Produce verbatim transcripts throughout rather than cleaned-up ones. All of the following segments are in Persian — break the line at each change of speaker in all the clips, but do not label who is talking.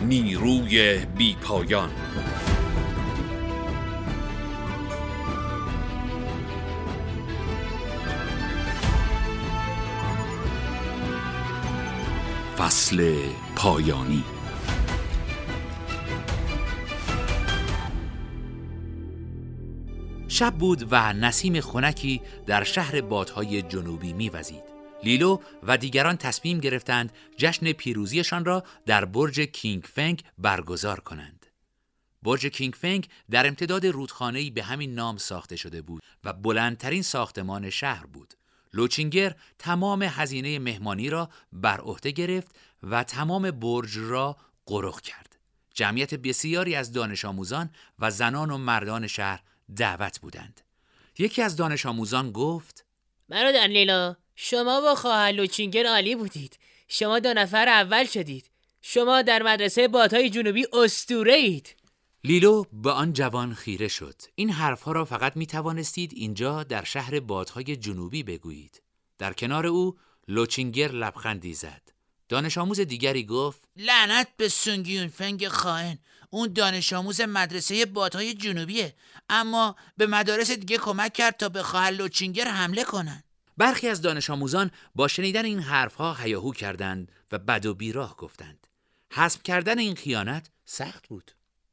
نیروی بی پایان. فصل پایانی. شب بود و نسیم خنکی در شهر بادهای جنوبی می‌وزید. لیلو و دیگران تصمیم گرفتند جشن پیروزیشان را در برج کینگ فنگ برگزار کنند. برج کینگ فنگ در امتداد رودخانه‌ای به همین نام ساخته شده بود و بلندترین ساختمان شهر بود. لوچینگر تمام هزینه مهمانی را بر عهده گرفت و تمام برج را غرق کرد. جمعیت بسیاری از دانش آموزان و زنان و مردان شهر دعوت بودند. یکی از دانش آموزان گفت:
برادر لیلا، شما با خواهر لوچینگر عالی بودید. شما دو نفر اول شدید. شما در مدرسه بادهای جنوبی اسطوره اید.
لیلو به آن جوان خیره شد. این حرفها را فقط می توانستید اینجا در شهر بادهای جنوبی بگویید. در کنار او لوچینگر لبخندی زد. دانش آموز دیگری گفت:
لعنت به سونگ یون فنگ خائن. اون دانش آموز مدرسه بادهای جنوبیه، اما به مدارس دیگه کمک کرد تا به خواهر لوچینگر حمله کنن.
برخی از دانش آموزان با شنیدن این حرفها هیاهو کردند و بد و بیراه گفتند. حسم کردن این خیانت سخت بود.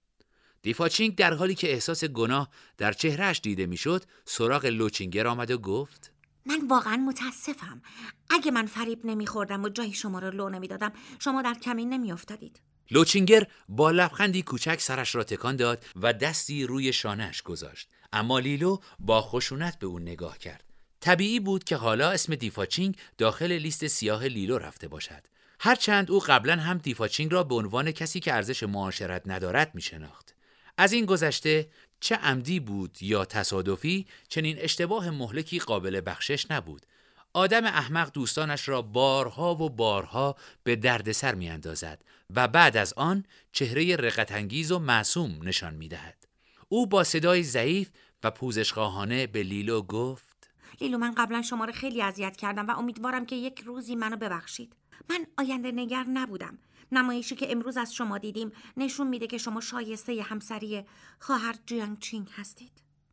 دیفاچینگ در حالی که احساس گناه در چهرهش دیده میشد، سراغ لوچینگر آمد و گفت:
من واقعا متاسفم. اگه من فریب نمیخوردم و جای شما رو لو نمیدادم، شما در کمین نمیافتادید.
لوچینگر با لبخندی کوچک سرش را تکان داد و دستی روی شانه‌اش گذاشت. اما لیلو با خشونت به او نگاه کرد. طبیعی بود که حالا اسم دیفاچینگ داخل لیست سیاه لیلو رفته باشد. هرچند او قبلا هم دیفاچینگ را به عنوان کسی که ارزش معاشرت ندارد میشناخت. از این گذشته چه عمدی بود یا تصادفی، چنین اشتباه مهلکی قابل بخشش نبود. آدم احمق دوستانش را بارها و بارها به دردسر میاندازد و بعد از آن چهره رقت‌انگیز و معصوم نشان میدهد. او با صدای ضعیف و پوزشخواهانه به لیلو گفت:
لیلو، من قبلا شما رو خیلی اذیت کردم و امیدوارم که یک روزی منو ببخشید. من آینده نگر نبودم. نمایشی که امروز از شما دیدیم نشون میده که شما شایسته همسری خواهر جیانگ چینگ هستید.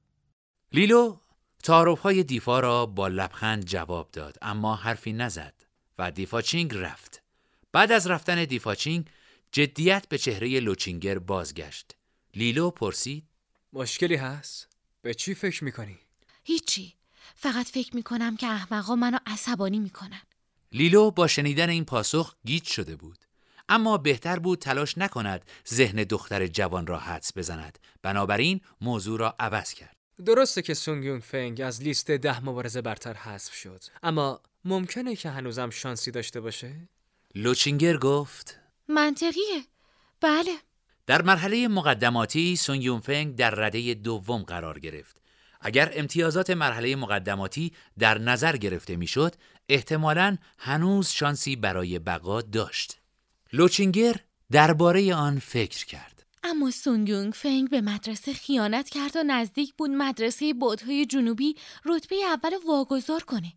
لیلو تعارف‌های دیفا را با لبخند جواب داد، اما حرفی نزد و دیفاچینگ رفت. بعد از رفتن دیفاچینگ جدیت به چهره لوچینگر بازگشت. لیلو پرسید:
مشکلی هست؟ به چی فکر میکنی؟
هیچی. فقط فکر میکنم که احمقا منو عصبانی میکنن.
لیلو با شنیدن این پاسخ گیج شده بود، اما بهتر بود تلاش نکند ذهن دختر جوان را حدس بزند. بنابراین موضوع را عوض کرد.
درسته که سونگ یون فنگ از لیست ده مبارزه برتر حذف شد، اما ممکنه که هنوزم شانسی داشته باشه؟
لوچینگر گفت:
منطقیه. بله.
در مرحله مقدماتی سونگ یون فنگ در رده دوم قرار گرفت. اگر امتیازات مرحله مقدماتی در نظر گرفته میشد، احتمالاً هنوز شانسی برای بقا داشت. لوچینگر درباره آن فکر کرد.
اما سونگ یونگ فنگ به مدرسه خیانت کرد و نزدیک بود مدرسه بادهای جنوبی رتبه اول واگذار کنه.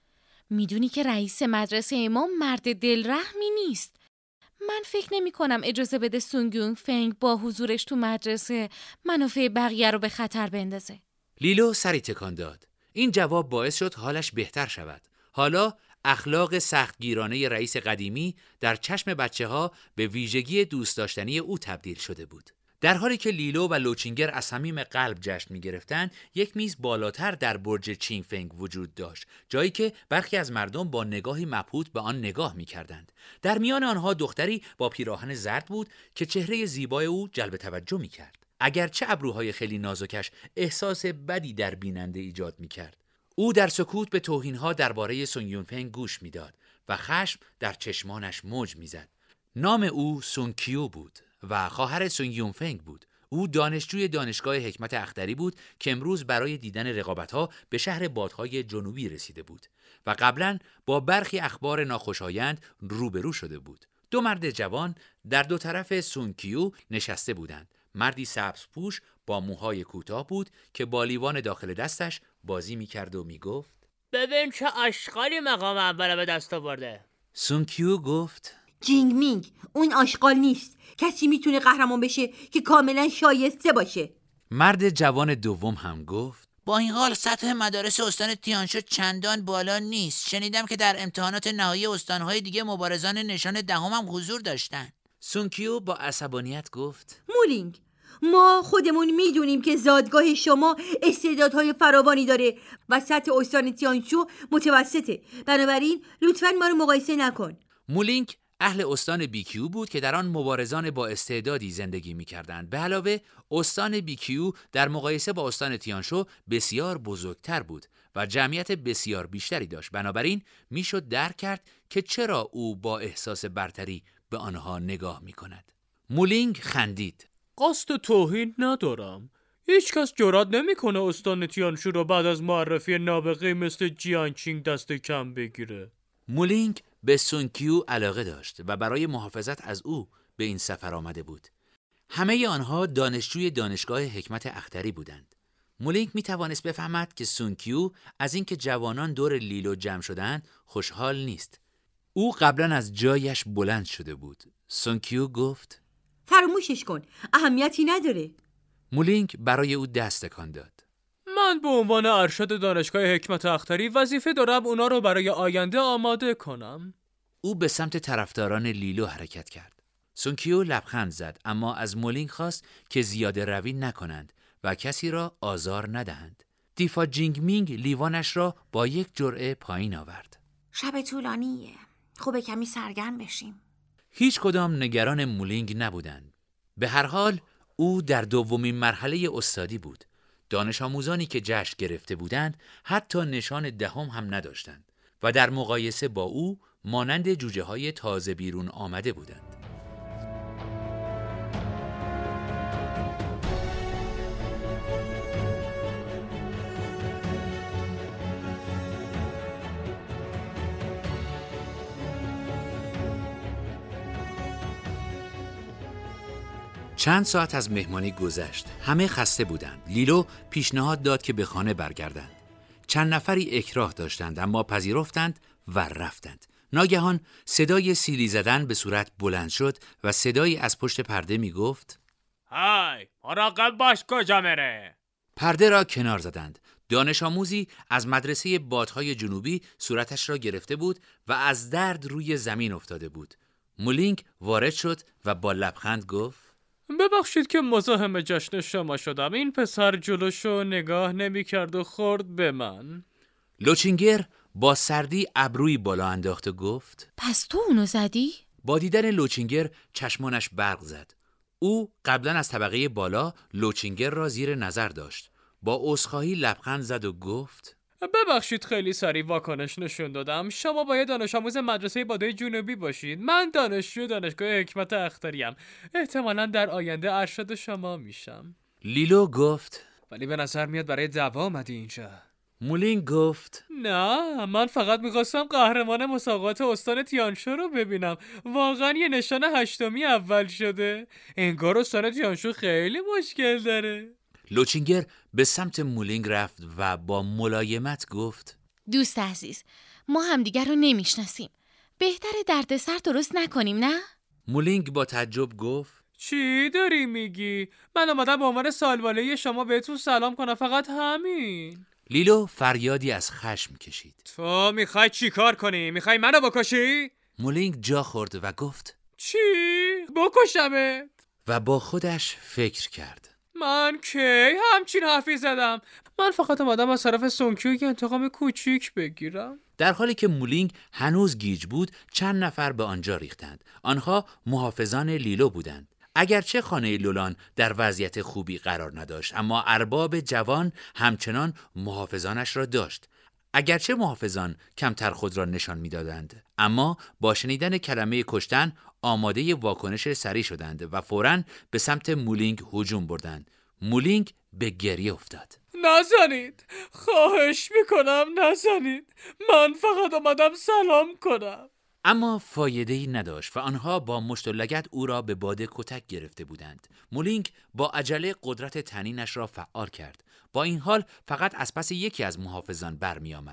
میدونی که رئیس مدرسه ما مرد دلرحمی نیست. من فکر نمی کنم اجازه بده سونگ یونگ فنگ با حضورش تو مدرسه منافع بقیه رو به خطر بندازه.
لیلو سری تکان داد. این جواب باعث شد حالش بهتر شود. حالا اخلاق سختگیرانه رئیس قدیمی در چشم بچه ها به ویژگی دوست داشتنی او تبدیل شده بود. در حالی که لیلو و لوچینگر از صمیم قلب جشن می گرفتند، یک میز بالاتر در برج چینگ فنگ وجود داشت، جایی که برخی از مردم با نگاهی مبهوت به آن نگاه می کردند. در میان آنها دختری با پیراهن زرد بود که چهره زیبای او جلب توجه می کرد. اگرچه ابروهای خیلی نازکش احساس بدی در بیننده ایجاد می کرد. او در سکوت به توهین‌ها درباره سونگ یون فنگ گوش می‌داد و خشم در چشمانش موج می‌زد. نام او سونگ کیو بود و خواهر سونگ یون فنگ بود. او دانشجوی دانشگاه حکمت اختری بود که امروز برای دیدن رقابت‌ها به شهر بادهای جنوبی رسیده بود و قبلاً با برخی اخبار ناخوشایند روبرو شده بود. دو مرد جوان در دو طرف سونگ کیو نشسته بودند. مردی سبزپوش با موهای کوتاه بود که با لیوان داخل دستش بازی میکرد و میگفت:
ببین چه اشغالی مقام اول به دست آورده.
سونگ کیو گفت:
جینگ مینگ اون آشغال نیست. کسی میتونه قهرمان بشه که کاملا شایسته باشه.
مرد جوان دوم هم گفت
با این حال سطح مدارس استان تیانشو چندان بالا نیست. شنیدم که در امتحانات نهایی استانهای دیگه مبارزان نشان دهم هم حضور داشتن.
سونکیو با عصبانیت گفت
مولینگ، ما خودمون میدونیم که زادگاه شما استعدادهای فراوانی داره و سطح استان تیانشو متوسطه. بنابراین لطفاً ما رو مقایسه نکن.
مولینگ اهل استان بیکیو بود که در آن مبارزان با استعدادی زندگی می‌کردند. به علاوه استان بیکیو در مقایسه با استان تیانشو بسیار بزرگتر بود و جمعیت بسیار بیشتری داشت. بنابراین میشد درک کرد که چرا او با احساس برتری به آنها نگاه می‌کند. مولینگ خندید.
قصد توهین ندارم. هیچ کس جرئت نمیکنه استان تیانشو رو بعد از معرفی نابغه‌ای مثل جیانچینگ دست کم بگیره.
مولینگ به سونکیو علاقه داشت و برای محافظت از او به این سفر آمده بود. همه آنها دانشجوی دانشگاه حکمت اختری بودند. مولینگ می توانست بفهمد که سونکیو از اینکه جوانان دور لیلو جمع شدند خوشحال نیست. او قبلا از جایش بلند شده بود. سونکیو گفت
فراموشش کن، اهمیتی نداره.
مولینگ برای او دست تکان داد.
من به عنوان ارشد دانشگاه حکمت اختری وظیفه دارم اونا رو برای آینده آماده کنم.
او به سمت طرفداران لیلو حرکت کرد. سونکیو لبخند زد اما از مولینگ خواست که زیاده روی نکنند و کسی را آزار ندهند. دیفا جینگ مینگ لیوانش را با یک جرعه پایین آورد.
شب طولانیه. خوبه کمی سرگرم بشیم.
هیچ کدام نگران مولینگ نبودند. به هر حال او در دومین مرحله استادی بود. دانش آموزانی که جشن گرفته بودند حتی نشان دهم هم نداشتند و در مقایسه با او مانند جوجه های تازه بیرون آمده بودند. چند ساعت از مهمانی گذشت. همه خسته بودند. لیلو پیشنهاد داد که به خانه برگردند. چند نفری اکراه داشتند اما پذیرفتند و رفتند. ناگهان صدای سیلی زدن به صورت بلند شد و صدایی از پشت پرده می گفت
های مراقب باش کجا میره.
پرده را کنار زدند. دانش آموزی از مدرسه بادهای جنوبی صورتش را گرفته بود و از درد روی زمین افتاده بود. مولینگ وارد شد و با لبخند گفت
ببخشید که مزاحم جشن شما شدم. این پسر جلوشو نگاه نمی کرد و خورد به من.
لوچینگر با سردی ابروی بالا انداخت و گفت
پس تو اونو زدی؟
با دیدن لوچینگر چشمانش برق زد. او قبلا از طبقه بالا لوچینگر را زیر نظر داشت. با عذرخواهی لبخند زد و گفت
ببخشید خیلی سریع واکنش نشون دادم. شما باید دانش آموز مدرسه بادای جنوبی باشید. من دانشجو دانشگاه حکمت اختریم. احتمالاً در آینده ارشد شما میشم.
لیلو گفت
ولی به نظر میاد برای دعوا اومدی اینجا.
مولینگ گفت
نه، من فقط میخواستم قهرمان مسابقات استان تیانشو رو ببینم. واقعا یه نشان هشتمی اول شده. انگار استان تیانشو خیلی مشکل داره.
لوچینگر به سمت مولینگ رفت و با ملایمت گفت
دوست عزیز، ما همدیگر رو نمیشناسیم. بهتره دردسر درست نکنیم، نه؟
مولینگ با تعجب گفت
چی داری میگی؟ من اومدم به عنوان سالباله شما بهتون سلام کنم، فقط همین.
لیلو فریادی از خشم کشید.
تو میخوای چی کار کنی؟ میخوای منو بکشی؟
مولینگ جا خورد و گفت
چی؟ بکشمت؟
و با خودش فکر کرد.
من کی همچین حرفی زدم؟ من فقط اومدم از طرف سونکیو که انتقام کوچیک بگیرم.
در حالی که مولینگ هنوز گیج بود چند نفر به آنجا ریختند. آنها محافظان لیلو بودند. اگرچه خانه لولان در وضعیت خوبی قرار نداشت اما ارباب جوان همچنان محافظانش را داشت. اگرچه محافظان کمتر خود را نشان می‌دادند اما با شنیدن کلمه کشتن آماده واکنش سریع شدند و فوراً به سمت مولینگ هجوم بردند. مولینگ به گریه افتاد.
نزنید، خواهش میکنم نزنید. من فقط اومدم سلام کنم.
اما فایده‌ای نداشت و آنها با مشت و لگد او را به باد کتک گرفته بودند. مولینگ با عجله قدرت تنینش را فعال کرد. با این حال فقط از پس یکی از محافظان برمی آمد.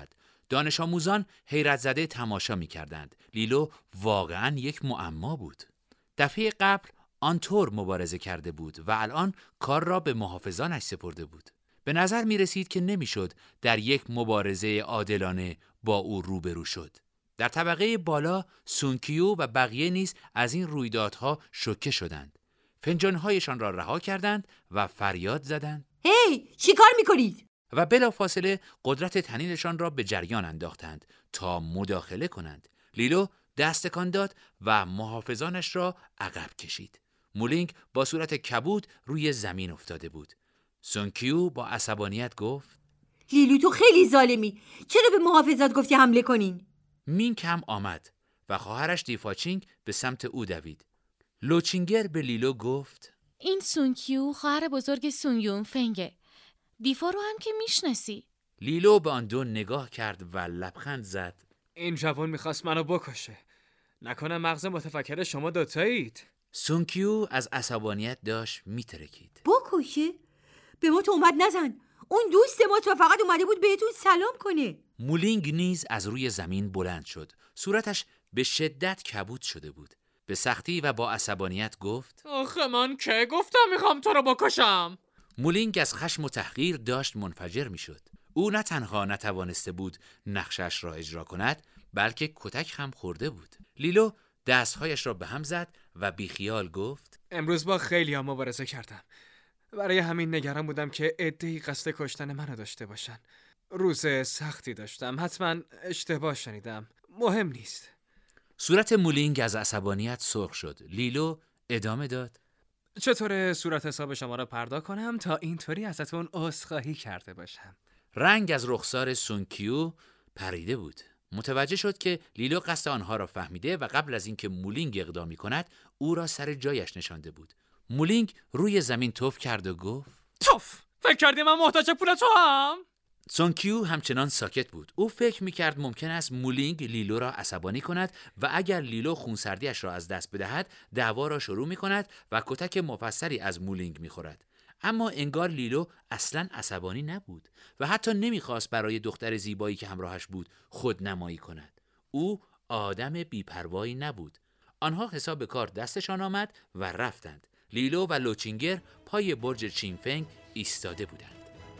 دانش آموزان حیرت زده تماشا می کردند. لیلو واقعاً یک معما بود. دفعه قبل آنطور مبارزه کرده بود و الان کار را به محافظانش سپرده بود. به نظر می رسید که نمی شد در یک مبارزه عادلانه با او روبرو شد. در طبقه بالا سونکیو و بقیه نیز از این رویدادها شوکه شدند. فنجانهایشان را رها کردند و فریاد زدند:
هی چی کار میکنید؟
و بلافاصله قدرت تنینشان را به جریان انداختند تا مداخله کنند. لیلو دست تکان داد و محافظانش را عقب کشید. مولینگ با صورت کبود روی زمین افتاده بود. سونکیو با عصبانیت گفت:
لیلو تو خیلی ظالمی، چرا به محافظات گفتی حمله کنین؟
مینگ هم آمد و خواهرش دیفاچینگ به سمت او دوید. لوچینگر به لیلو گفت:
این سونکیو خواهر بزرگ سونیون فنگه. دیفا رو هم که میشناسی.
لیلو به آن دو نگاه کرد و لبخند زد.
این جوان میخواست منو بکشه. نکنه مغز متفکر شما دوتایید؟
سونکیو از عصبانیت داشت میترکید.
بکشه؟ به ما تهمت نزن. اون دوست ما تو فقط اومده بود بهتون سلام کنه.
مولینگ نیز از روی زمین بلند شد. صورتش به شدت کبود شده بود. به سختی و با عصبانیت گفت:
آخه من که گفتم میخوام تو رو بکشم؟
مولینگ از خشم و تحقیر داشت منفجر میشد. او نه تنها نتوانسته بود نقشش را اجرا کند، بلکه کتک هم خورده بود. لیلو دستهایش را به هم زد و بیخیال گفت:
امروز با خیلی ها مبارزه کردم. برای همین نگران بودم که عده‌ای قصد کشتن منو داشته باشن. روز سختی داشتم. حتما اشتباه شنیدم. مهم نیست.
صورت مولینگ از عصبانیت سرخ شد. لیلو ادامه داد:
چطور صورت حساب شما را پرداخت کنم تا اینطوری ازتون عذرخواهی کرده باشم؟
رنگ از رخسار سونکیو پریده بود. متوجه شد که لیلو قصد آنها را فهمیده و قبل از اینکه مولینگ اقدامی کند او را سر جایش نشانده بود. مولینگ روی زمین تف کرد و گفت:
توف! فکر کردی من محتاج پول تو هم؟
سونکیو همچنان ساکت بود. او فکر می‌کرد ممکن است مولینگ لیلو را عصبانی کند و اگر لیلو خونسردیش را از دست بدهد دعوا را شروع می‌کند و کتک مفصلی از مولینگ می‌خورد. اما انگار لیلو اصلاً عصبانی نبود و حتی نمی‌خواست برای دختر زیبایی که همراهش بود خودنمایی کند. او آدم بی‌پروایی نبود. آنها حساب کار دستشان آمد و رفتند. لیلو و لوچینگر پای برج چینفنگ ایستاده بودند.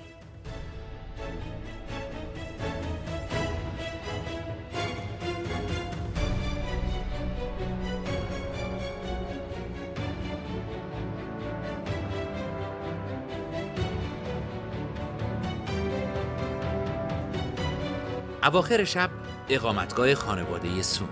اواخر شب اقامتگاه خانواده سون.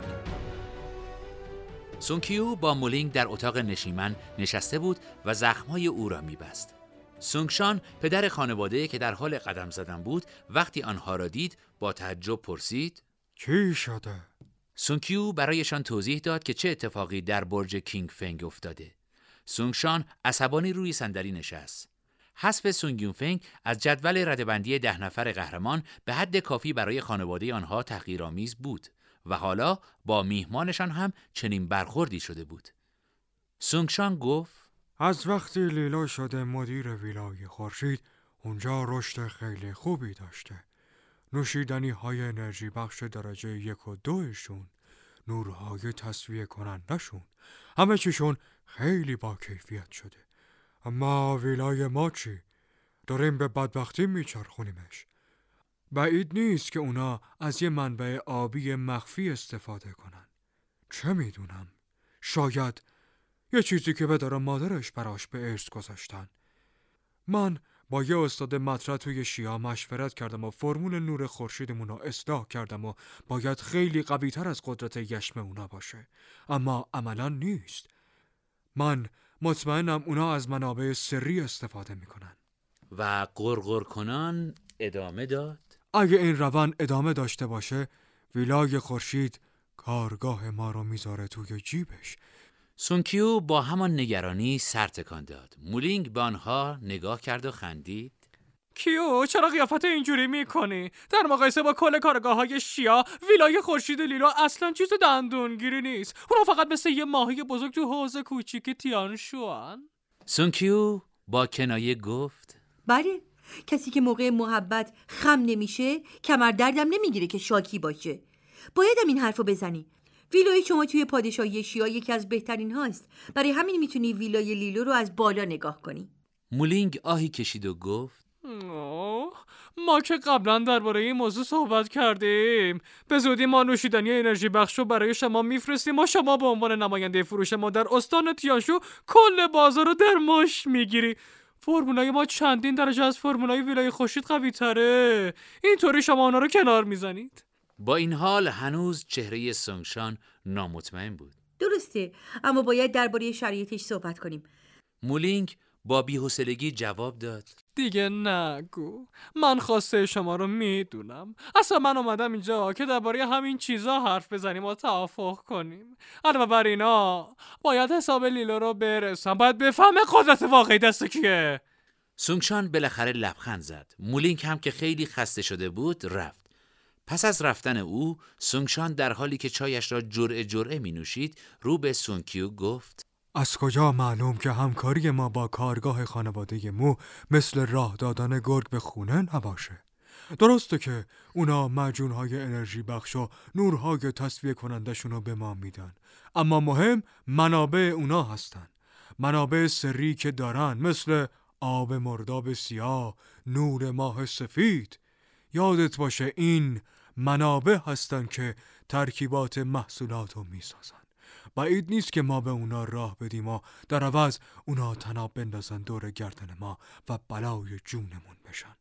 سونکیو با مولینگ در اتاق نشیمن نشسته بود و زخمهای او را می‌بست. سونگشان پدر خانواده که در حال قدم زدن بود وقتی آنها را دید با تعجب پرسید:
چی شده؟
سونکیو برایشان توضیح داد که چه اتفاقی در برج کینگ فنگ افتاده. سونگشان عصبانی روی صندلی نشست. حذف سونگیون فنگ از جدول ردبندی ده نفر قهرمان به حد کافی برای خانواده آنها تحقیرآمیز بود و حالا با میهمانشان هم چنین برخوردی شده بود. سونگشان گفت:
از وقتی لیلا شده مدیر ویلای خورشید اونجا رشد خیلی خوبی داشته. نوشیدنی های انرژی بخش درجه یک و دوشون، نورهای تصفیه کنندشون، همه چیشون خیلی با کیفیت شده. اما ویلای ما چی؟ داریم به بدبختی میچرخونیمش. بعید نیست که اونا از یه منبع آبی مخفی استفاده کنن. چه میدونم؟ شاید یه چیزی که پدر و مادرش براش به ارث گذاشتن. من با یه استاد مطرح توی شیعه مشورت کردم و فرمول نور خورشیدمون رو اصلاح کردم و باید خیلی قوی تر از قدرت یشم اونا باشه. اما عملا نیست. من مطمئنم اونا از منابع سری استفاده میکنن.
و غرغر کنان ادامه داد:
اگه این روند ادامه داشته باشه ویلای خورشید کارگاه ما رو میذاره توی جیبش.
سونکیو با همان نگرانی سر تکان داد. مولینگ به آنها نگاه کرد و خندید.
کیو چرا قیافت اینجوری میکنی؟ در مقایسه با کل کارگاه‌های شیا ویلای خورشید لیلا اصلا چیز دندونگیری نیست. اونا فقط مثل یه ماهی بزرگ تو حوض کوچیک تیانشوان.
سونکیو با کنایه گفت:
بله
کسی که موقع محبت خم نمیشه کمر دردم نمیگیره که شاکی باشه. بایدم این حرفو بزنی. ویلای شما توی پادشاهی شیا یکی از بهترین هاست. برای همین میتونی ویلای لیلو رو از بالا نگاه کنی.
مولینگ آهی کشید و گفت
آه، ما که قبلا درباره این موضوع صحبت کردیم. به زودی ما نوشیدنی انرژی بخش رو برای شما میفرستیم و شما به عنوان نماینده فروش ما در استان تیانشو کل بازار رو در مشت میگیری. فرمولای ما چندین درجه از فرمولای ویلای خورشید قوی تره. اینطوری شما اونا رو کنار میزنید.
با این حال هنوز چهره سونگشان نامطمئن بود.
درسته، اما باید درباره شرایطش صحبت کنیم.
مولینگ با بی‌حوصلگی جواب داد
دیگه نگو. من خواسته شما رو میدونم. اصلا من اومدم اینجا که درباره همین چیزا حرف بزنیم و توافق کنیم. علاوه بر اینا باید حساب لیلو رو برسم. باید بفهمه قدرت واقعی دست کیه.
سونگشان بالاخره لبخند زد. مولینگ هم که خیلی خسته شده بود رفت. پس از رفتن او، سونگشان در حالی که چایش را جرعه جرعه می نوشید رو به سونکیو گفت
از کجا معلوم که همکاری ما با کارگاه خانواده مو مثل راه دادن گرگ به خونه نباشه؟ درسته که اونا معجونهای انرژی بخش و نورهای تصفیه کنندشون رو به ما میدن، اما مهم منابع اونا هستن. منابع سری که دارن مثل آب مرداب سیاه، نور ماه سفید. یادت باشه این منابع هستن که ترکیبات محصولات رو میسازن. بعید نیست که ما به اونا راه بدیم و در عوض اونا تناب بندازن دور گردن ما و بلای جونمون بشن.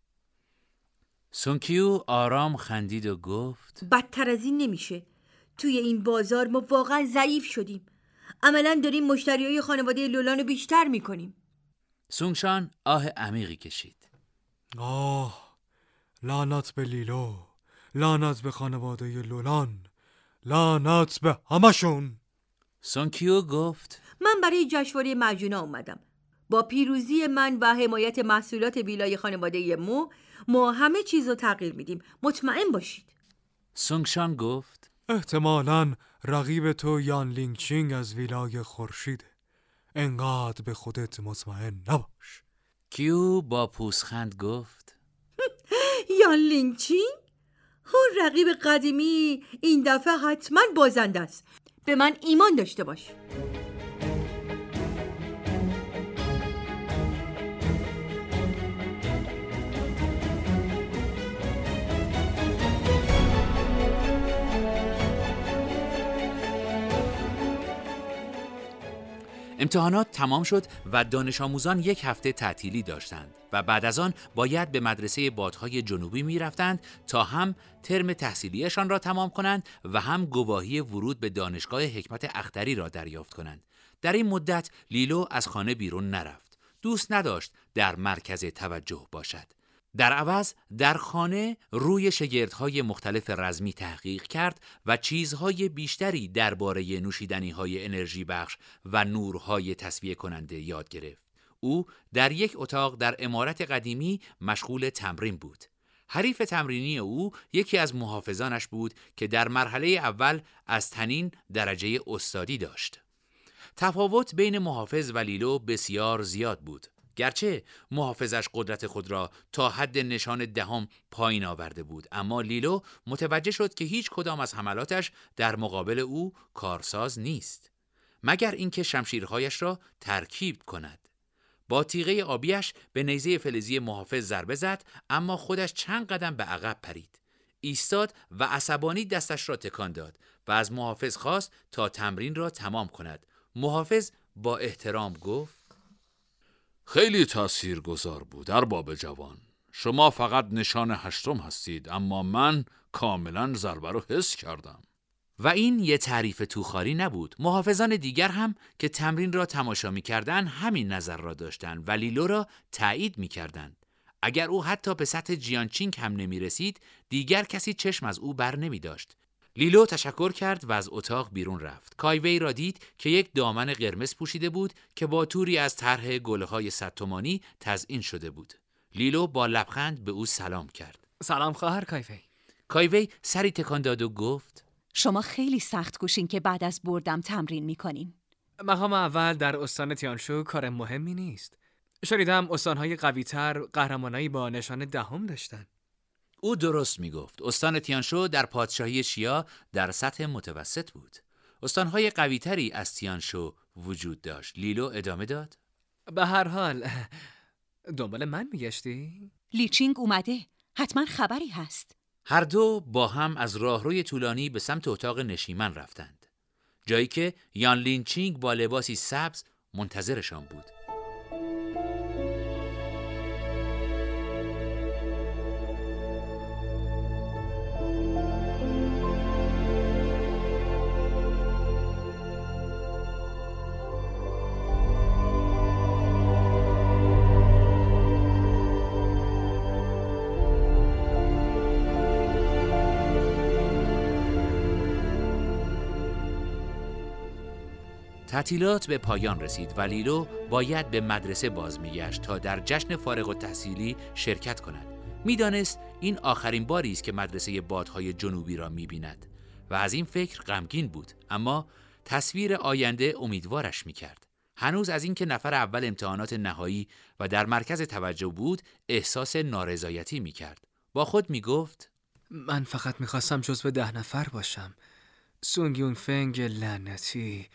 سونکیو آرام خندید و گفت
بدتر از این نمیشه. توی این بازار ما واقعا ضعیف شدیم. عملاً داریم مشتریای خانواده لولان رو بیشتر میکنیم.
سونگشان آه عمیقی کشید.
آه، لعنت به لیلو، لعنت به خانواده لولان، لعنت به همشون.
سونکیو گفت
من برای جشنواره معجونا اومدم. با پیروزی من و حمایت محصولات ویلای خانواده مو، ما همه چیز رو تغییر میدیم. مطمئن باشید.
سونگشان گفت
احتمالاً رقیب تو یان لینگ چینگ از ویلای خورشیده. انقدر به خودت مطمئن نباش.
کیو با پوزخند گفت
یان لینگ چینگ؟ اون رقیب قدیمی این دفعه حتما بازنده است. به من ایمان داشته باش.
امتحانات تمام شد و دانش آموزان یک هفته تعطیلی داشتند و بعد از آن باید به مدرسه بادهای جنوبی می رفتند تا هم ترم تحصیلیشان را تمام کنند و هم گواهی ورود به دانشگاه حکمت اختری را دریافت کنند. در این مدت لیلو از خانه بیرون نرفت. دوست نداشت در مرکز توجه باشد. در عوض در خانه روی شگردهای مختلف رزمی تحقیق کرد و چیزهای بیشتری درباره نوشیدنی‌های انرژی بخش و نورهای تصفیه کننده یاد گرفت. او در یک اتاق در عمارت قدیمی مشغول تمرین بود. حریف تمرینی او یکی از محافظانش بود که در مرحله اول از تنین درجه استادی داشت. تفاوت بین محافظ و لیلو بسیار زیاد بود. گرچه محافظش قدرت خود را تا حد نشان دهم پایین آورده بود، اما لیلو متوجه شد که هیچ کدام از حملاتش در مقابل او کارساز نیست، مگر اینکه شمشیرهایش را ترکیب کند. با تیغه آبیش به نیزه فلزی محافظ ضربه زد، اما خودش چند قدم به عقب پرید. ایستاد و عصبانی دستش را تکان داد و از محافظ خواست تا تمرین را تمام کند. محافظ با احترام گفت
خیلی تاثیرگذار بود ارباب جوان. شما فقط نشان هشتم هستید، اما من کاملا ضربه رو حس کردم.
و این یه تعریف توخاری نبود. محافظان دیگر هم که تمرین را تماشا می کردن همین نظر را داشتند و لیلو را تایید می کردن. اگر او حتی به سطح جیانچینگ هم نمی رسید، دیگر کسی چشم از او بر نمی داشت. لیلو تشکر کرد و از اتاق بیرون رفت. کایوی را دید که یک دامن قرمز پوشیده بود که با توری از طرح گله‌های صد تومانی تزیین شده بود. لیلو با لبخند به او سلام کرد.
سلام خواهر کایوی.
کایوی سری تکان داد و گفت
شما خیلی سخت کوشین که بعد از بردم تمرین میکنین.
مقام اول در استان تیانشو کار مهمی نیست. شنیدم استانهای قوی‌تر قهرمانایی با نشان دهم داشتن.
او درست میگفت. استان تیانشو در پادشاهی شیا در سطح متوسط بود. استانهای قوی‌تری از تیانشو وجود داشت. لیلو ادامه داد.
به هر حال دنبال من میگشتی؟
لیچینگ اومده. حتما خبری هست.
هر دو با هم از راهروی طولانی به سمت اتاق نشیمن رفتند. جایی که یان لینچینگ با لباسی سبز منتظرشان بود. تعطیلات به پایان رسید و لیلو باید به مدرسه باز میگشت تا در جشن فارغ التحصیلی شرکت کند. میدانست این آخرین باری است که مدرسه بادهای جنوبی را میبیند و از این فکر غمگین بود، اما تصویر آینده امیدوارش میکرد. هنوز از اینکه نفر اول امتحانات نهایی و در مرکز توجه بود احساس نارضایتی میکرد. با خود میگفت
من فقط میخواستم جزو ده نفر باشم. سونگ یون فنگ لعنتی،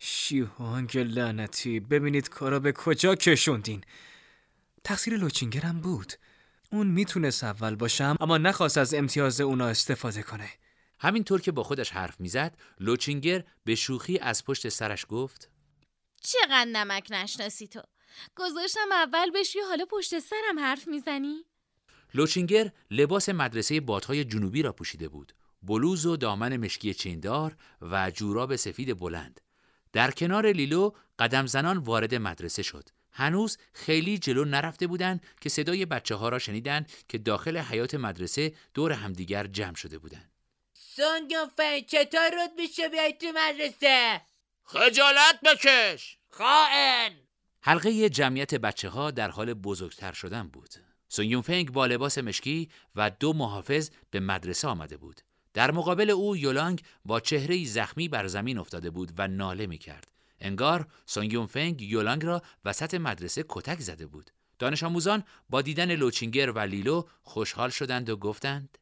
شیهانگ لعنتی، ببینید کارا به کجا کشوندین. تقصیر لوچینگرم بود. اون میتونست اول باشم اما نخواست از امتیاز اونا استفاده کنه.
همینطور که با خودش حرف میزد، لوچینگر به شوخی از پشت سرش گفت
چقدر نمک نشناسی تو. گذاشتم اول بشی حالا پشت سرم حرف میزنی؟
لوچینگر لباس مدرسه بادهای جنوبی را پوشیده بود. بلوز و دامن مشکی چیندار و جوراب سفید بلند. در کنار لیلو قدم زنان وارد مدرسه شد. هنوز خیلی جلو نرفته بودند که صدای بچه ها را شنیدند که داخل حیاط مدرسه دور همدیگر جمع شده بودند.
سونگ یون فنگ چطور رود میشه بیای تو مدرسه؟
خجالت بکش.
خائن.
حلقه جمعیت بچه ها در حال بزرگتر شدن بود. سونگ یون فنگ با لباس مشکی و دو محافظ به مدرسه آمده بود. در مقابل او یولانگ با چهره‌ای زخمی بر زمین افتاده بود و ناله می‌کرد. انگار سونگ یون فنگ یولانگ را وسط مدرسه کتک زده بود. دانش آموزان با دیدن لوچینگر و لیلو خوشحال شدند و گفتند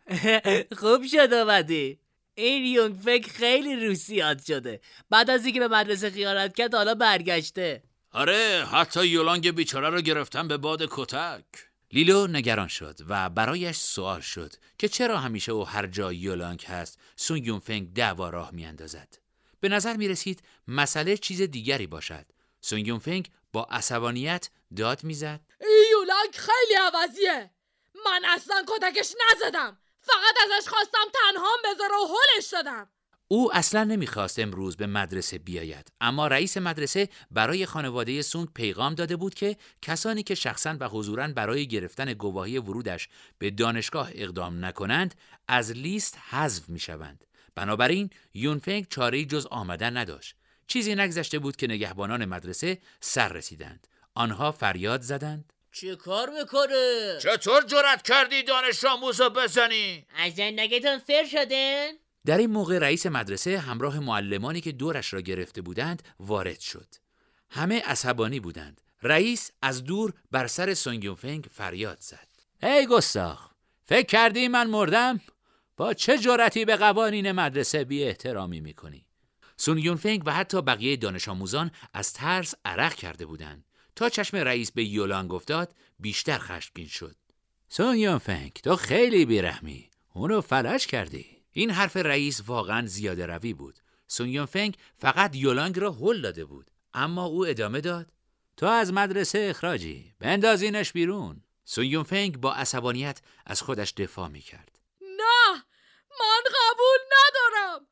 خوب شد اومدی. این یونگ فنگ خیلی روسیات شده. بعد از اینکه به مدرسه خیانت کرد حالا برگشته.
آره، حتی یولانگ بیچاره رو گرفتن به باد کتک.
لیلو نگران شد و برایش سوال شد که چرا همیشه او هر جا یولانگ هست سونگ یون فنگ دعوا راه میاندازد. به نظر می رسید مسئله چیز دیگری باشد. سونگ یون فنگ با عصبانیت داد میزد
این یولانگ خیلی عوضیه. من اصلا کتکش نزدم. فقط ازش خواستم تنهام بذاره و هلش دادم.
او اصلا نمیخواست امروز به مدرسه بیاید، اما رئیس مدرسه برای خانواده سونگ پیغام داده بود که کسانی که شخصا و حضوراً برای گرفتن گواهی ورودش به دانشگاه اقدام نکنند از لیست حذف میشوند. بنابراین یون فنگ چاره‌ای جز آمدن نداشت. چیزی نگذشته بود که نگهبانان مدرسه سر رسیدند. آنها فریاد زدند
چه کار میکنه؟
چطور جرأت کردی دانش آموزو بزنی؟
از زندگیتون سر شدن؟
در این موقع رئیس مدرسه همراه معلمانی که دورش را گرفته بودند وارد شد. همه عصبانی بودند. رئیس از دور بر سر سونگ یون فنگ فریاد زد ای گستاخ، فکر کردی من مردم؟ با چه جرأتی به قوانین مدرسه بی احترامی میکنی؟ سونگ یون فنگ و حتی بقیه دانش آموزان از ترس عرق کرده بودند. تا چشم رئیس به یولانگ افتاد بیشتر خشمگین شد. سونگ یون فنگ، تو خیلی بیرحمی. اونو فلج کردی. این حرف رئیس واقعا زیاده روی بود. سونگ یون فنگ فقط یولانگ را هل داده بود، اما او ادامه داد تو از مدرسه اخراجی، بندازینش بیرون. سونگ یون فنگ با عصبانیت از خودش دفاع میکرد.
نه، من قبول ندارم.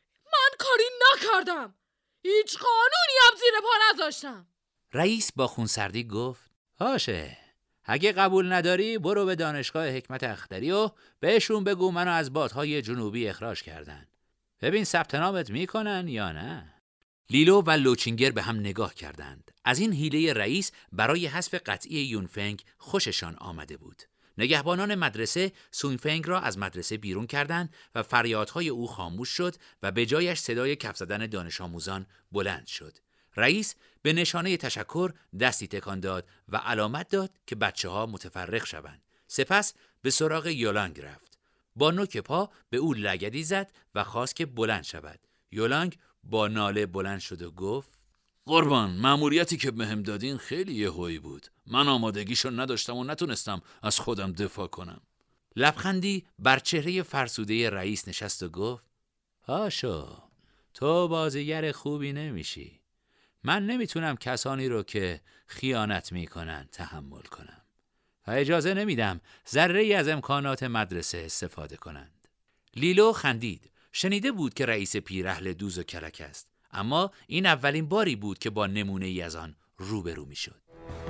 من کاری نکردم. هیچ قانونی هم زیر پا نذاشتم.
رئیس با خونسردی گفت باشه، اگه قبول نداری برو به دانشگاه حکمت اختری و بهشون بگو منو از بادهای جنوبی اخراج کردن. ببین ثبت نامت میکنن یا نه. لیلو و لوچینگر به هم نگاه کردند. از این حیله رئیس برای حذف قطعی یون فنگ خوششان آمده بود. نگهبانان مدرسه سونگ فنگ را از مدرسه بیرون کردند و فریادهای او خاموش شد و به جایش صدای کف زدن دانش آموزان بلند شد. رئیس به نشانه تشکر دستی تکان داد و علامت داد که بچه ها متفرق شوند. سپس به سراغ یولانگ رفت. با نوک پا به او لگدی زد و خواست که بلند شود. یولانگ با ناله بلند شد و گفت:
قربان، مأموریتی که بهم دادین خیلی یهویی بود. من آمادگیشو نداشتم و نتونستم از خودم دفاع کنم.
لبخندی بر چهره فرسوده رئیس نشست و گفت: هاشو، تو بازیگر خوبی نمیشی. من نمیتونم کسانی رو که خیانت میکنن تحمل کنم و اجازه نمیدم ذره‌ای از امکانات مدرسه استفاده کنند. لیلو خندید. شنیده بود که رئیس پیرهل دوز و کلک است، اما این اولین باری بود که با نمونه ای از آن روبرو میشد.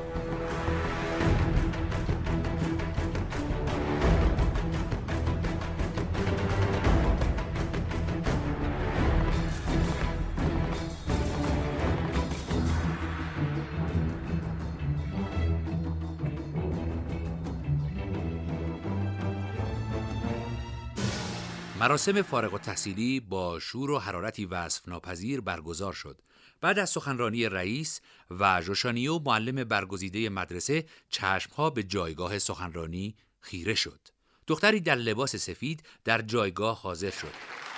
مراسم فارغ التحصیلی با شور و حرارتی وصف ناپذیر برگزار شد. بعد از سخنرانی رئیس و ژوشانیو معلم برگزیده مدرسه، چشمها به جایگاه سخنرانی خیره شد. دختری در لباس سفید در جایگاه حاضر شد.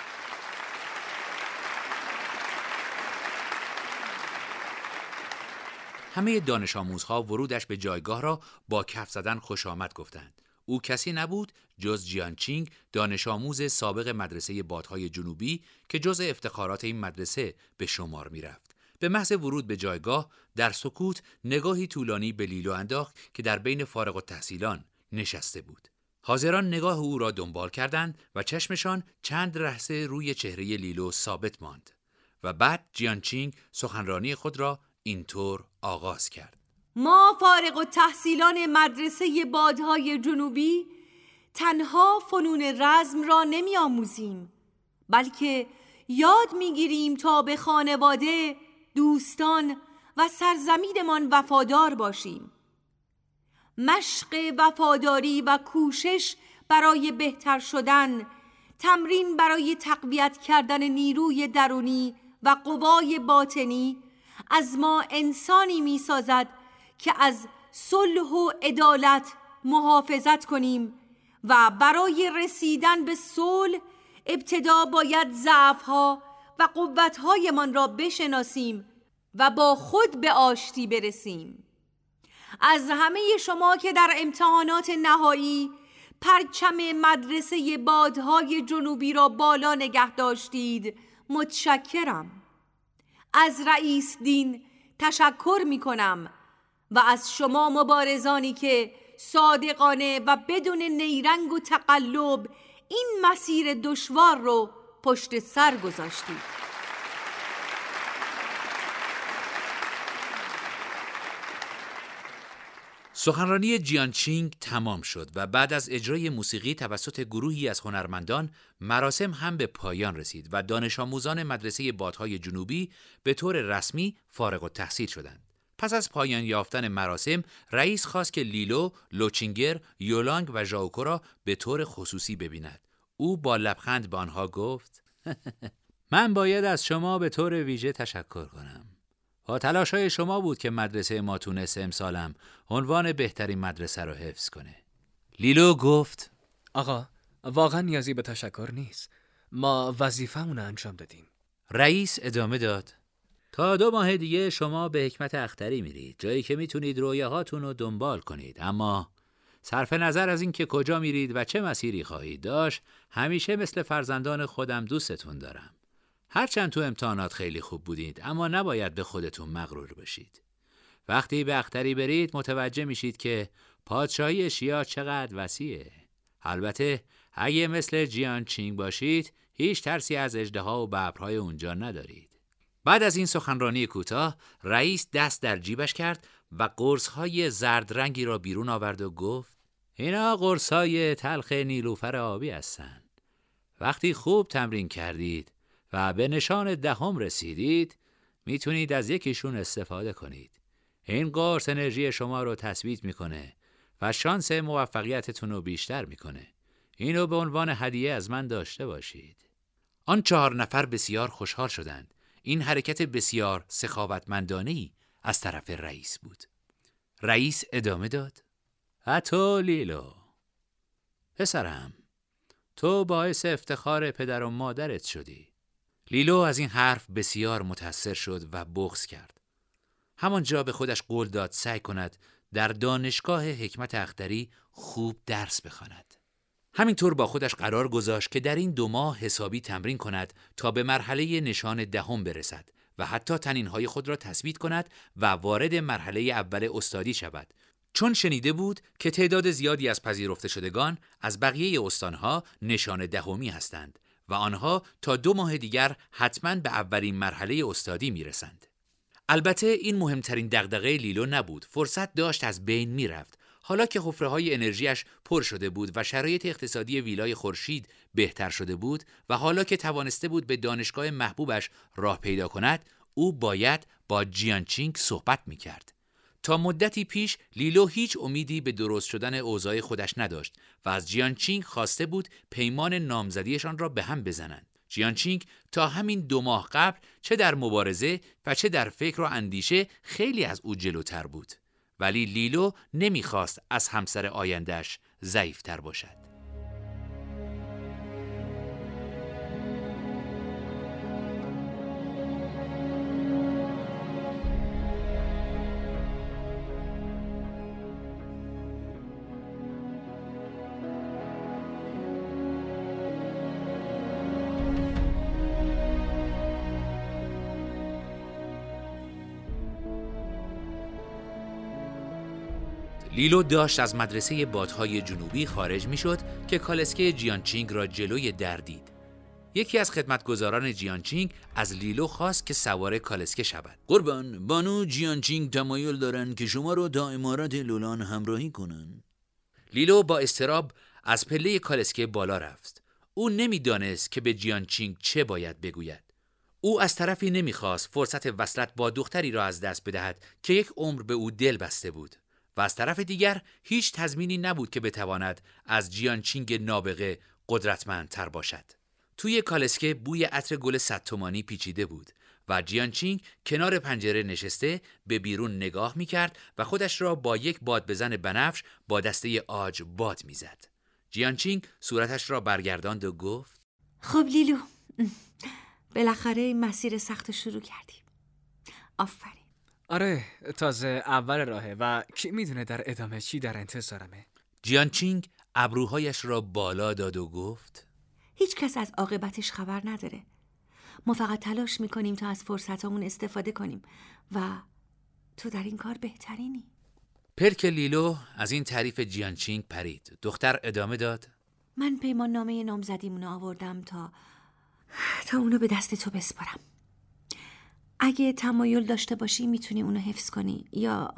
همه دانش آموزها ورودش به جایگاه را با کف زدن خوش آمد گفتند. او کسی نبود جز جیانچینگ، دانش آموز سابق مدرسه بادهای جنوبی که جز افتخارات این مدرسه به شمار می رفت. به محض ورود به جایگاه در سکوت نگاهی طولانی به لیلو انداخت که در بین فارغ التحصیلان نشسته بود. حاضران نگاه او را دنبال کردند و چشمشان چند لحظه روی چهره لیلو ثابت ماند و بعد جیانچینگ سخنرانی خود را اینطور آغاز کرد:
ما فارغ التحصیلان مدرسه بادهای جنوبی تنها فنون رزم را نمی آموزیم، بلکه یاد می گیریم تا به خانواده، دوستان و سرزمینمان وفادار باشیم. مشق وفاداری و کوشش برای بهتر شدن، تمرین برای تقویت کردن نیروی درونی و قوای باطنی از ما انسانی می سازد که از صلح و عدالت محافظت کنیم و برای رسیدن به صلح ابتدا باید ضعف‌ها و قوت‌هایمان را بشناسیم و با خود به آشتی برسیم. از همه شما که در امتحانات نهایی پرچم مدرسه بادهای جنوبی را بالا نگه داشتید متشکرم. از رئیس دین تشکر می کنم و از شما مبارزانی که صادقانه و بدون نیرنگ و تقلب این مسیر دشوار رو پشت سر گذاشتید.
سخنرانی جیانچینگ تمام شد و بعد از اجرای موسیقی توسط گروهی از هنرمندان مراسم هم به پایان رسید و دانش آموزان مدرسه بادهای جنوبی به طور رسمی فارغ التحصیل شدند. پس از پایان یافتن مراسم، رئیس خواست که لیلو، لوچینگر، یولانگ و ژائوکو را به طور خصوصی ببیند. او با لبخند به آنها گفت: من باید از شما به طور ویژه تشکر کنم. با تلاش‌های شما بود که مدرسه ما تونست امسالم عنوان بهترین مدرسه را حفظ کنه. لیلو گفت:
آقا، واقعا نیازی به تشکر نیست. ما وظیفه‌مون رو انجام دادیم.
رئیس ادامه داد: تا دو ماه دیگه شما به حکمت اختری میرید، جایی که میتونید رویاهاتون رو دنبال کنید، اما صرف نظر از این که کجا میرید و چه مسیری خواهید داشت، همیشه مثل فرزندان خودم دوستتون دارم. هرچند تو امتحانات خیلی خوب بودید، اما نباید به خودتون مغرور بشید. وقتی به اختری برید متوجه میشید که پادشاهی شیا چقدر وسیعه. البته اگه مثل جیانچینگ باشید، هیچ ترسی از اژدها و ببرهای اونجا ندارید. بعد از این سخنرانی کوتاه، رئیس دست در جیبش کرد و قرص‌های زرد رنگی را بیرون آورد و گفت: اینا قرص‌های تلخ نیلوفر آبی هستن. وقتی خوب تمرین کردید و به نشان دهم رسیدید، میتونید از یکیشون استفاده کنید. این قرص انرژی شما رو تثبیت میکنه و شانس موفقیتتون رو بیشتر میکنه. اینو به عنوان هدیه از من داشته باشید. آن چهار نفر بسیار خوشحال شدند. این حرکت بسیار سخاوتمندانه‌ای از طرف رئیس بود. رئیس ادامه داد: حتی لیلو پسرم، تو باعث افتخار پدر و مادرت شدی. لیلو از این حرف بسیار متأثر شد و بغض کرد. همانجا به خودش قول داد سعی کند در دانشگاه حکمت اختری خوب درس بخواند. همینطور با خودش قرار گذاشت که در این دو ماه حسابی تمرین کند تا به مرحله نشان دهم برسد و حتی طنین‌های خود را تثبیت کند و وارد مرحله اول استادی شود، چون شنیده بود که تعداد زیادی از پذیرفته شدگان از بقیه استانها نشان دهمی هستند و آنها تا دو ماه دیگر حتماً به اولین مرحله استادی میرسند. البته این مهمترین دغدغه لیلو نبود. فرصت داشت از بین میرفت. حالا که حفره‌های انرژیش پر شده بود و شرایط اقتصادی ویلای خورشید بهتر شده بود و حالا که توانسته بود به دانشگاه محبوبش راه پیدا کند، او باید با جیانچینگ صحبت میکرد. تا مدتی پیش لیلو هیچ امیدی به درست شدن اوضاع خودش نداشت و از جیانچینگ خواسته بود پیمان نامزدیشان را به هم بزنند. جیانچینگ تا همین دو ماه قبل چه در مبارزه و چه در فکر و اندیشه خیلی از او جلوتر بود، ولی لیلو نمیخواست از همسر آیندهش ضعیفتر باشد. لیلو داشت از مدرسه بادهای جنوبی خارج میشد که کالسکه جیانچینگ را جلوی در دید. یکی از خدمتگزاران جیانچینگ از لیلو خواست که سوار کالسکه شود.
قربان، بانو جیانچینگ تمایل دارن که شما رو تا امارت لولان همراهی کنن.
لیلو با اضطراب از پله کالسکه بالا رفت. او نمیدانست که به جیانچینگ چه باید بگوید. او از طرفی نمیخواست فرصت وصلت با دختری را از دست بدهد که یک عمر به او دل بسته بود و از طرف دیگر هیچ تضمینی نبود که بتواند از جیانچینگ نابغه قدرتمندتر باشد. توی کالسکه بوی عطر گل صد تومانی پیچیده بود و جیانچینگ کنار پنجره نشسته به بیرون نگاه میکرد و خودش را با یک باد بزن بنفش با دسته آج باد میزد. جیانچینگ صورتش را برگرداند و گفت:
خب لیلو، بالاخره این مسیر سخت شروع کردیم. آفرین.
آره، تازه اول راهه و کی میدونه در ادامه چی در انتظارمه.
جیانچینگ ابروهایش را بالا داد و گفت:
هیچ کس از عاقبتش خبر نداره. ما فقط تلاش میکنیم تا از فرصتامون استفاده کنیم و تو در این کار بهترینی.
پلک لیلو از این تعریف جیانچینگ پرید. دختر ادامه داد:
من پیمان نامه نامزدیمونو آوردم تا تا اونو به دست تو بسپارم. اگه تمایل داشته باشی میتونی اونو حفظ کنی یا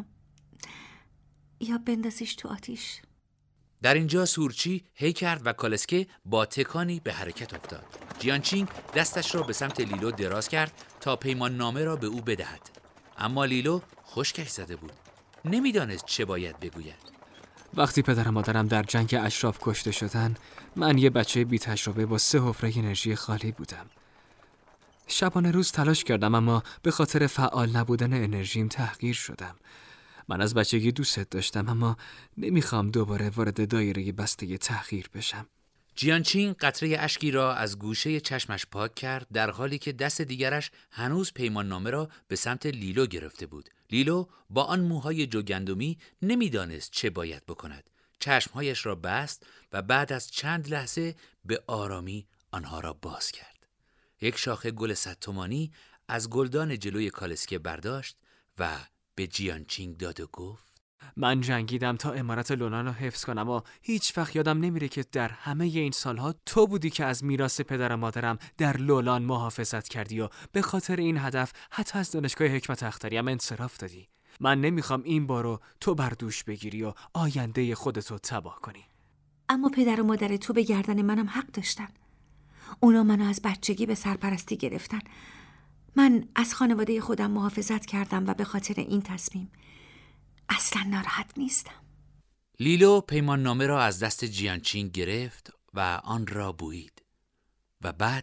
یا بندازیش تو آتیش.
در اینجا سورچی هی کرد و کالسکه با تکانی به حرکت افتاد. جیانچینگ دستش را به سمت لیلو دراز کرد تا پیمان نامه را به او بدهد، اما لیلو خشکش زده بود. نمیدانست چه باید بگوید.
وقتی پدر و مادرم در جنگ اشراف کشته شدن، من یه بچه بی تجربه با سه حفره انرژی خالی بودم. شبانه روز تلاش کردم اما به خاطر فعال نبودن انرژیم تحقیر شدم. من از بچگی دوست داشتم اما نمیخوام دوباره وارد دایره بسته تحقیر بشم.
جیانچینگ قطره اشکی را از گوشه چشمش پاک کرد در حالی که دست دیگرش هنوز پیمان نامه را به سمت لیلو گرفته بود. لیلو با آن موهای جوگندمی نمیدانست چه باید بکند. چشمهایش را بست و بعد از چند لحظه به آرامی آنها را باز کرد. یک شاخه گل صد تومانی از گلدان جلوی کالسکه برداشت و به جیانچینگ داد و گفت:
من جنگیدم تا امارت لولان رو حفظ کنم و هیچ وقت یادم نمیره که در همه این سالها تو بودی که از میراث پدر و مادرم در لولان محافظت کردی و به خاطر این هدف حتی از دانشگاه حکمت اختری هم انصراف دادی. من نمیخوام این بارو تو بر دوش بگیری و آینده خودتو تباه کنی.
اما پدر و مادر تو به گردن منم حق داشتن. اونا منو از بچگی به سرپرستی گرفتن. من از خانواده خودم محافظت کردم و به خاطر این تصمیم اصلا ناراحت نیستم.
لیلو پیمان نامه را از دست جیانچینگ گرفت و آن را بویید و بعد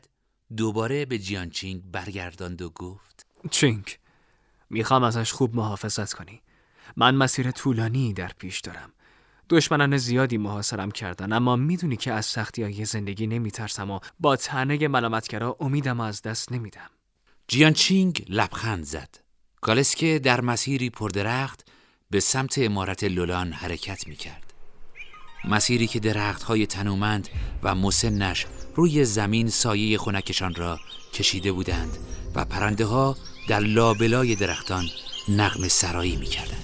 دوباره به جیانچینگ برگرداند و گفت
چینگ، میخوام ازش خوب محافظت کنی. من مسیر طولانی در پیش دارم. دشمنان زیادی محاصرم کردن، اما میدونی که از سختی‌های زندگی نمیترسم و با طعنه ملامتگرا امیدم از دست نمیدم.
جیانچینگ لبخند زد. کالسکه در مسیری پردرخت به سمت عمارت لولان حرکت میکرد. مسیری که درخت‌های تنومند و مسنش روی زمین سایه خنکشان را کشیده بودند و پرنده‌ها در لابلای درختان نغمه سرایی می‌کردند.